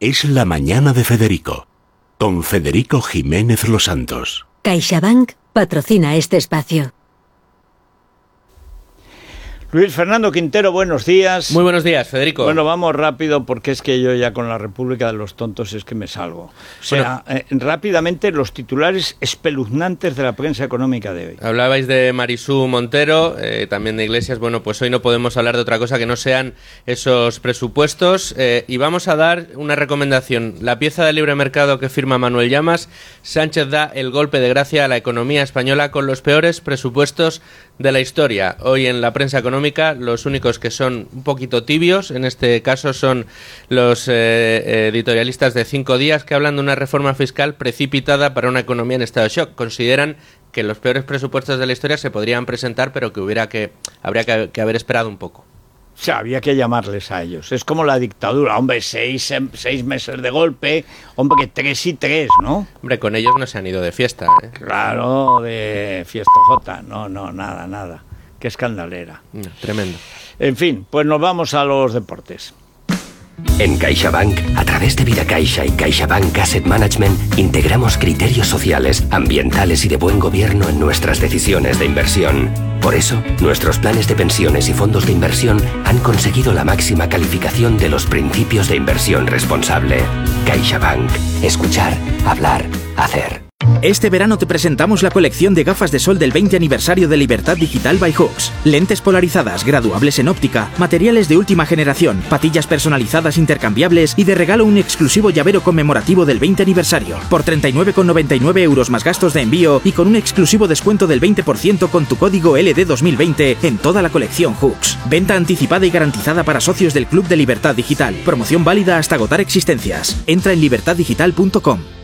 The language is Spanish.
es La Mañana de Federico, con Federico Jiménez Los Santos. CaixaBank patrocina este espacio. Luis Fernando Quintero, buenos días. Muy buenos días, Federico. Bueno, vamos rápido porque es que yo ya con la República de los Tontos es que me salgo. O sea, rápidamente los titulares espeluznantes de la prensa económica de hoy. Hablabais de Marisú Montero, también de Iglesias. Bueno, pues hoy no podemos hablar de otra cosa que no sean esos presupuestos y vamos a dar una recomendación. La pieza de libre mercado que firma Manuel Llamas: Sánchez da el golpe de gracia a la economía española con los peores presupuestos de la historia. Hoy en la prensa económica los únicos que son un poquito tibios en este caso son los editorialistas de 5 días, que hablan de una reforma fiscal precipitada para una economía en estado de shock. Consideran que los peores presupuestos de la historia se podrían presentar, pero que habría que haber esperado un poco. O sea, había que llamarles a ellos. Es como la dictadura. Hombre, 6 meses de golpe. Hombre, que 3 y 3, ¿no? Hombre, con ellos no se han ido de fiesta, ¿eh? Claro, de fiestojota. No, nada. Qué escandalera. No, tremendo. En fin, pues nos vamos a los deportes. En CaixaBank, a través de Vidacaixa y CaixaBank Asset Management, integramos criterios sociales, ambientales y de buen gobierno en nuestras decisiones de inversión. Por eso, nuestros planes de pensiones y fondos de inversión han conseguido la máxima calificación de los principios de inversión responsable. CaixaBank. Escuchar, hablar, hacer. Este verano te presentamos la colección de gafas de sol del 20 aniversario de Libertad Digital by Hooks. Lentes polarizadas, graduables en óptica, materiales de última generación, patillas personalizadas intercambiables y de regalo un exclusivo llavero conmemorativo del 20 aniversario. Por 39,99 euros más gastos de envío y con un exclusivo descuento del 20% con tu código LD2020 en toda la colección Hooks. Venta anticipada y garantizada para socios del Club de Libertad Digital. Promoción válida hasta agotar existencias. Entra en libertaddigital.com.